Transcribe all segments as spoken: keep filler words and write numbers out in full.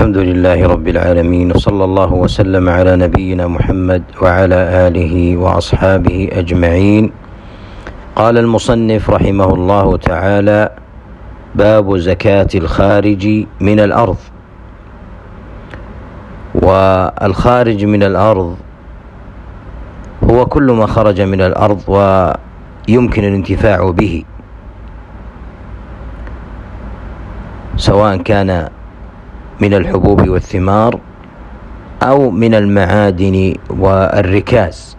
الحمد لله رب العالمين، وصلى الله وسلم على نبينا محمد وعلى آله وأصحابه أجمعين. قال المصنف رحمه الله تعالى: باب زكاة الخارج من الأرض. والخارج من الأرض هو كل ما خرج من الأرض ويمكن الانتفاع به، سواء كان من الحبوب والثمار أو من المعادن والركاز.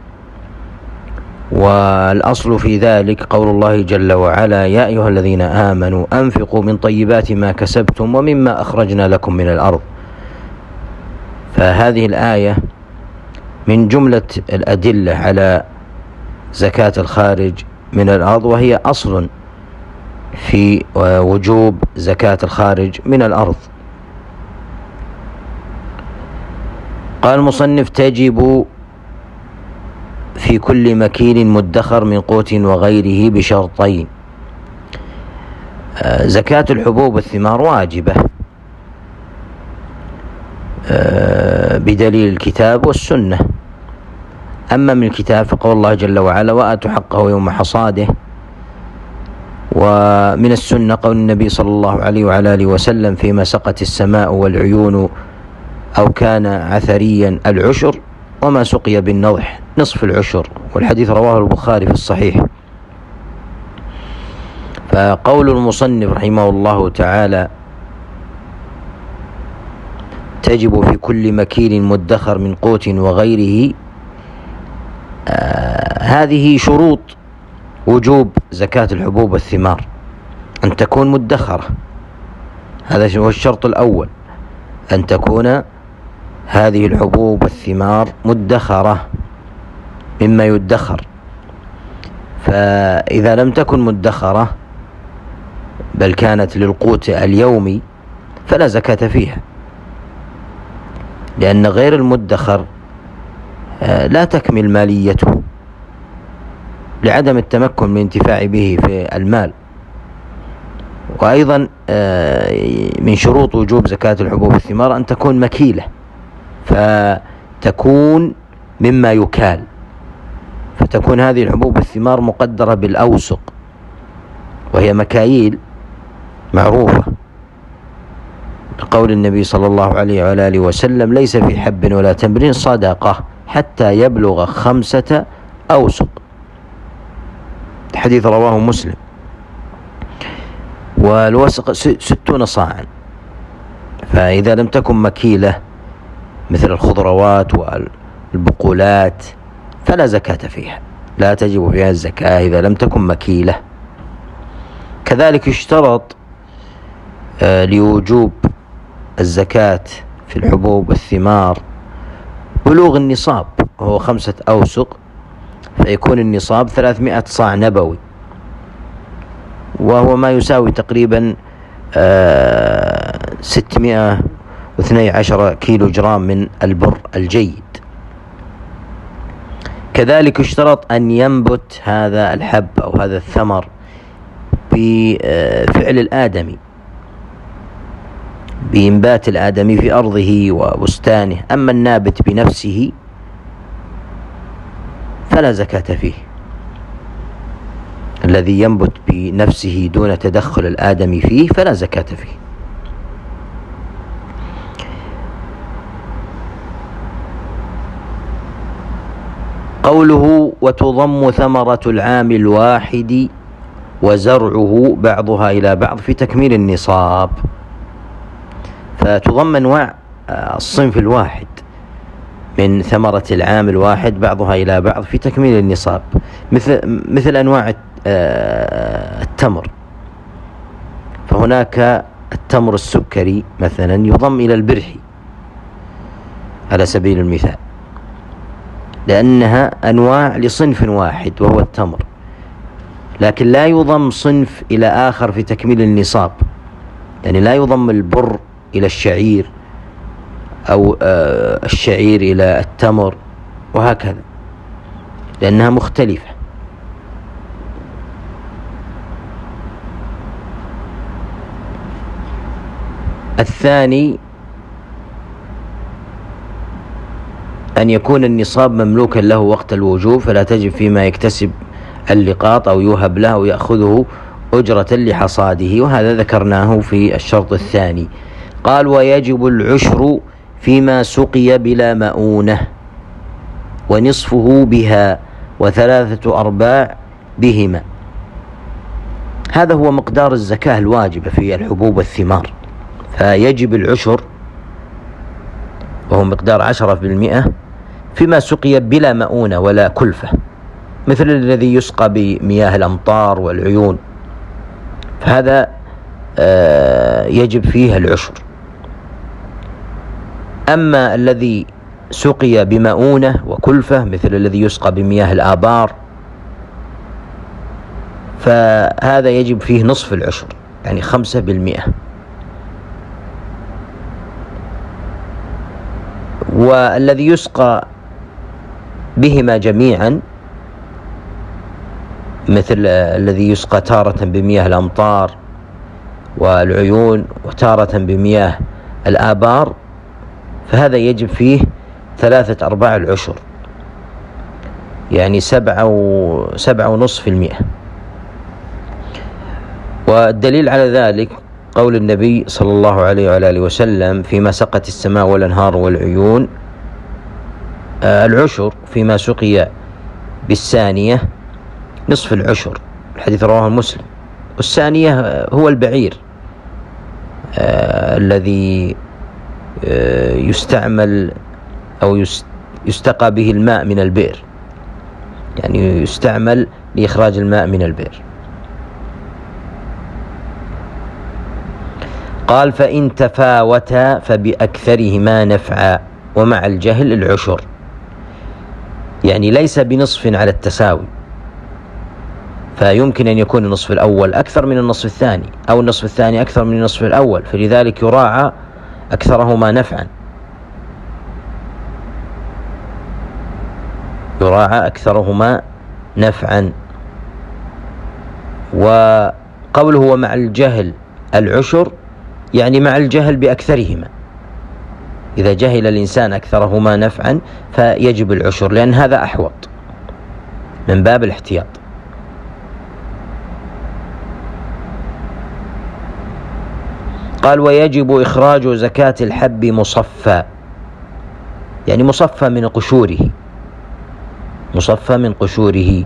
والأصل في ذلك قول الله جل وعلا: يا أيها الذين آمنوا أنفقوا من طيبات ما كسبتم ومما أخرجنا لكم من الأرض. فهذه الآية من جملة الأدلة على زكاة الخارج من الأرض، وهي أصل في وجوب زكاة الخارج من الأرض. قال المصنف: تجب في كل مكين مدخر من قوت وغيره بشرطين. زكاة الحبوب والثمار واجبة بدليل الكتاب والسنة. أما من الكتاب فقول الله جل وعلا: وآتوا حقه يوم حصاده. ومن السنة قول النبي صلى الله عليه وعلى آله وسلم: فيما سقت السماء والعيون أو كان عثريا العشر، وما سقي بالنضح نصف العشر. والحديث رواه البخاري في الصحيح. فقول المصنف رحمه الله تعالى: تجب في كل مكين مدخر من قوت وغيره، آه هذه شروط وجوب زكاة الحبوب والثمار، أن تكون مدخرة. هذا هو الشرط الأول، أن تكون هذه الحبوب والثمار مدخرة مما يدخر. فإذا لم تكن مدخرة بل كانت للقوت اليومي فلا زكاة فيها، لأن غير المدخر لا تكمل ماليته لعدم التمكن من الانتفاع به في المال. وأيضا من شروط وجوب زكاة الحبوب والثمار أن تكون مكيلة، فتكون مما يكال، فتكون هذه الحبوب والثمار مقدرة بالأوسق، وهي مكاييل معروفة، لقول النبي صلى الله عليه وعلى آله وسلم: ليس في حب ولا تمر صدقة حتى يبلغ خمسة أوسق. الحديث رواه مسلم. والوسق ستون صاعا. فإذا لم تكن مكيلة مثل الخضروات والبقولات فلا زكاة فيها، لا تجب فيها الزكاة إذا لم تكن مكيلة. كذلك يشترط آه لوجوب الزكاة في الحبوب والثمار بلوغ النصاب، وهو خمسة أوسق، فيكون النصاب ثلاثمائة صاع نبوي، وهو ما يساوي تقريبا آه ستمائة واثني عشر كيلو جرام من البر الجيد. كذلك يشترط أن ينبت هذا الحب أو هذا الثمر بفعل الآدمي، بإنبات الآدمي في أرضه وبستانه. أما النابت بنفسه فلا زكاة فيه، الذي ينبت بنفسه دون تدخل الآدمي فيه فلا زكاة فيه. قوله: وتضم ثمرة العام الواحد وزرعه بعضها إلى بعض في تكميل النصاب. فتضم أنواع الصنف الواحد من ثمرة العام الواحد بعضها إلى بعض في تكميل النصاب، مثل مثل أنواع التمر. فهناك التمر السكري مثلا يضم إلى البرحي على سبيل المثال، لأنها أنواع لصنف واحد وهو التمر، لكن لا يضم صنف إلى آخر في تكميل النصاب. يعني لا يضم البر إلى الشعير أو الشعير إلى التمر وهكذا، لأنها مختلفة. الثاني أن يكون النصاب مملوكا له وقت الوجوب، فلا تجب فيما يكتسب اللقاط أو يوهب له أو يأخذه أجرة لحصاده، وهذا ذكرناه في الشرط الثاني. قال: ويجب العشر فيما سقي بلا مؤونة، ونصفه بها، وثلاثة أرباع بهما. هذا هو مقدار الزكاة الواجبة في الحبوب والثمار، فيجب العشر وهو مقدار عشرة بالمئة فيما سقي بلا مؤونة ولا كلفة، مثل الذي يسقى بمياه الأمطار والعيون، فهذا يجب فيه العشر. أما الذي سقي بمؤونة وكلفة مثل الذي يسقى بمياه الآبار فهذا يجب فيه نصف العشر، يعني خمسة بالمئة. والذي يسقى بهما جميعا مثل الذي يسقى تارة بمياه الأمطار والعيون وتارة بمياه الآبار فهذا يجب فيه ثلاثة أرباع العشر، يعني سبعة و سبعة ونصف في المئة. والدليل على ذلك قول النبي صلى الله عليه وعلى آله وسلم: فيما سقت السماء والأنهار والعيون العشر، فيما سقي بالثانية نصف العشر. الحديث رواه مسلم. والثانية هو البعير آه الذي آه يستعمل أو يستقى به الماء من البئر، يعني يستعمل لإخراج الماء من البئر. قال: فإن تفاوتا فبأكثرهما نفعا، ومع الجهل العشر، يعني ليس بنصف على التساوي، فيمكن أن يكون النصف الأول أكثر من النصف الثاني أو النصف الثاني أكثر من النصف الأول، فلذلك يراعى أكثرهما نفعا يراعى أكثرهما نفعا. وقوله ومع الجهل العشر يعني مع الجهل بأكثرهما، إذا جهل الإنسان أكثرهما نفعا فيجب العشر، لأن هذا أحوط من باب الاحتياط. قال: ويجب إخراج زكاة الحب مصفى، يعني مصفى من قشوره مصفى من قشوره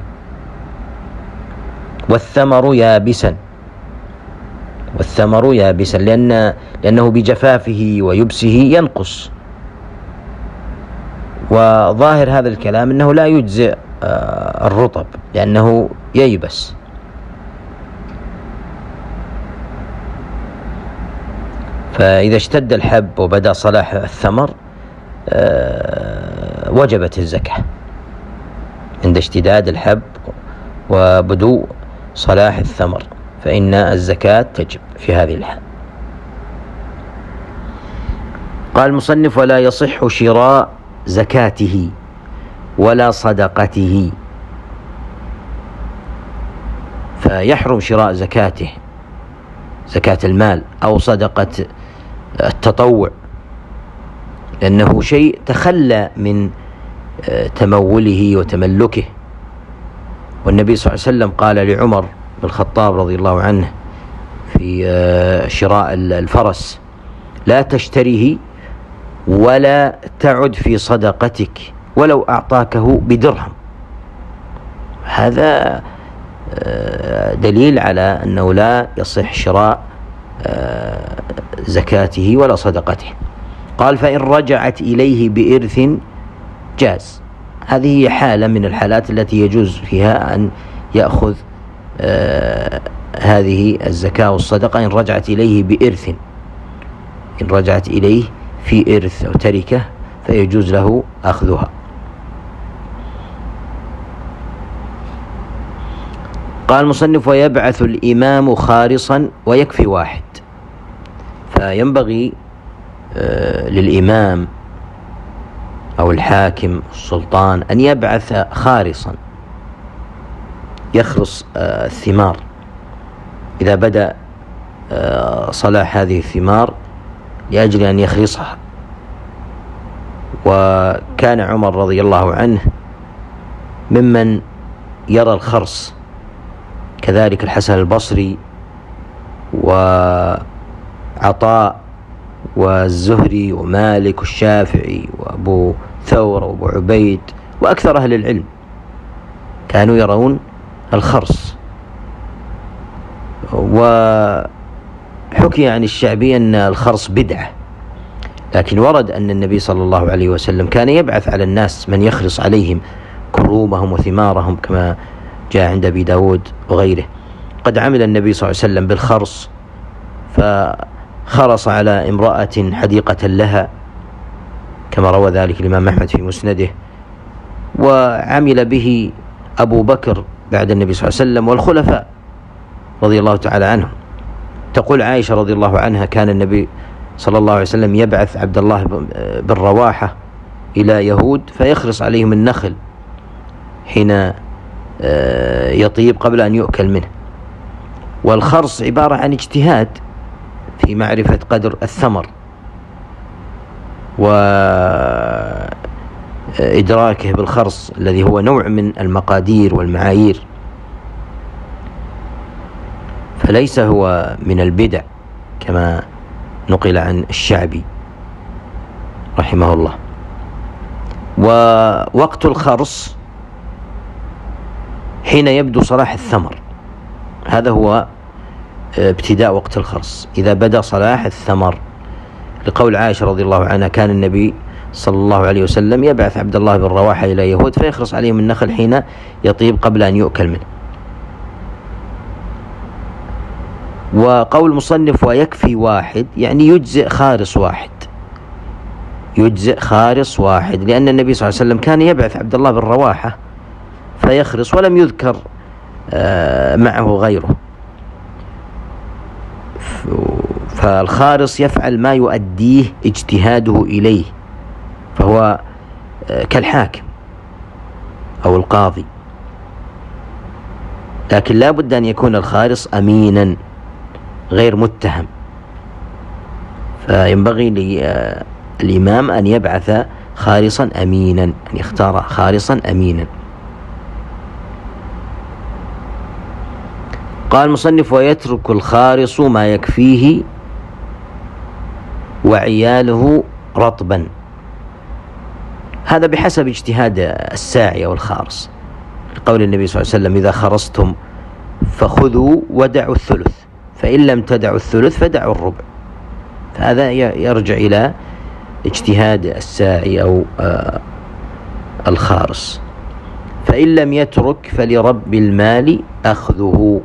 والثمر يابسا والثمر يابسا لأن لأنه بجفافه ويبسه ينقص. وظاهر هذا الكلام أنه لا يجزئ الرطب لأنه ييبس. فإذا اشتد الحب وبدأ صلاح الثمر وجبت الزكاة عند اشتداد الحب وبدو صلاح الثمر، فإن الزكاة تجب في هذه الحال. قال المصنف: ولا يصح شراء زكاته ولا صدقته، فيحرم شراء زكاته زكاة المال أو صدقة التطوع، لأنه شيء تخلى من تموله وتملكه. والنبي صلى الله عليه وسلم قال لعمر بن الخطاب رضي الله عنه في شراء الفرس: لا تشتريه ولا تعد في صدقتك ولو أعطاكه بدرهم. هذا دليل على أنه لا يصح شراء زكاته ولا صدقته. قال: فإن رجعت إليه بإرث جاز. هذه هي حالة من الحالات التي يجوز فيها أن يأخذ آه هذه الزكاة والصدقة إن رجعت إليه بإرث إن رجعت إليه في إرث أو تركة فيجوز له أخذها. قال المصنف: ويبعث الإمام خارصا ويكفي واحد. فينبغي آه للإمام أو الحاكم السلطان أن يبعث خارصا يخرص آه الثمار إذا بدأ آه صلاح هذه الثمار لأجل أن يخرصها وكان عمر رضي الله عنه ممن يرى الخرص، كذلك الحسن البصري وعطاء والزهري ومالك والشافعي وأبو ثور وأبو عبيد وأكثر أهل العلم كانوا يرون الخرص. وحكي عن الشعبي أن الخرص بدعة، لكن ورد أن النبي صلى الله عليه وسلم كان يبعث على الناس من يخرص عليهم كرومهم وثمارهم، كما جاء عند أبي داود وغيره. قد عمل النبي صلى الله عليه وسلم بالخرص، فخرص على امرأة حديقة لها كما روى ذلك الإمام أحمد في مسنده، وعمل به أبو بكر بعد النبي صلى الله عليه وسلم والخلفاء رضي الله تعالى عنهم. تقول عائشة رضي الله عنها: كان النبي صلى الله عليه وسلم يبعث عبد الله بن رواحة إلى يهود فيخرص عليهم النخل حين يطيب قبل أن يؤكل منه. والخرص عبارة عن اجتهاد في معرفة قدر الثمر وإدراكه بالخرص الذي هو نوع من المقادير والمعايير، فليس هو من البدع كما نقل عن الشعبي رحمه الله. ووقت الخرص حين يبدو صلاح الثمر، هذا هو ابتداء وقت الخرص، إذا بدا صلاح الثمر، لقول عائشة رضي الله عنها: كان النبي صلى الله عليه وسلم يبعث عبد الله بن رواحة إلى يهود فيخرص عليهم النخل حين يطيب قبل أن يؤكل منه. وقول مصنف ويكفي واحد، يعني يجزئ خارص واحد، يجزئ خارص واحد، لأن النبي صلى الله عليه وسلم كان يبعث عبد الله بن رواحة فيخرص ولم يذكر معه غيره. فالخارص يفعل ما يؤديه اجتهاده إليه، فهو كالحاكم أو القاضي، لكن لا بد أن يكون الخارص أمينا غير متهم. فينبغي للإمام أن يبعث خارصا أمينا، أن يختار خارصا أمينا. قال مصنف: ويترك الخارص ما يكفيه وعياله رطبا. هذا بحسب اجتهاد الساعي أو الخارص، لقول النبي صلى الله عليه وسلم: إذا خرصتم فخذوا ودعوا الثلث، فإن لم تدعوا الثلث فدعوا الربع. فهذا يرجع إلى اجتهاد الساعي أو آه الخارص. فإن لم يترك فلرب المال أخذه،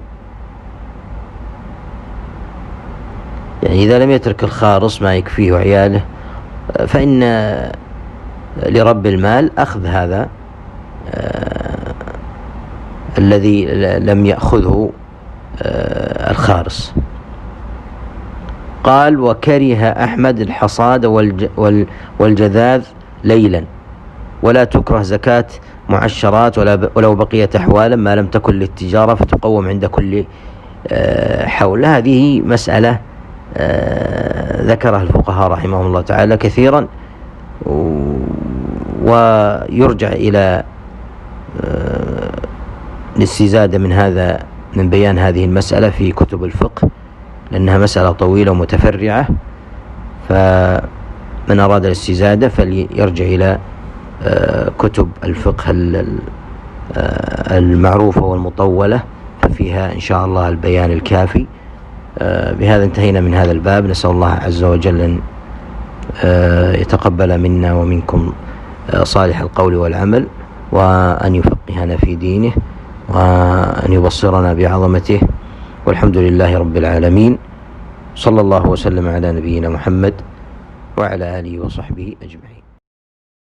يعني إذا لم يترك الخارص ما يكفيه وعياله فإن لرب المال أخذ هذا آه الذي لم يأخذه آه الخارص. قال: وكره أحمد الحصاد والجذاذ ليلا، ولا تكره زكاة معشرات ولو بقيت أحوالا ما لم تكن للتجارة فتقوم عند كل آه حول. هذه مسألة آه ذكرها الفقهاء رحمهم الله تعالى كثيرا، ويرجع إلى آه الاستزادة من هذا من بيان هذه المسألة في كتب الفقه، لأنها مسألة طويلة ومتفرعة، فمن أراد الاستزادة فليرجع إلى آه كتب الفقه آه المعروفة والمطولة، ففيها إن شاء الله البيان الكافي. آه بهذا انتهينا من هذا الباب. نسأل الله عز وجل أن آه يتقبل منا ومنكم آه صالح القول والعمل، وأن يفقهنا في دينه، وأن يبصرنا بعظمته، والحمد لله رب العالمين. صلى الله وسلم على نبينا محمد وعلى آله وصحبه أجمعين.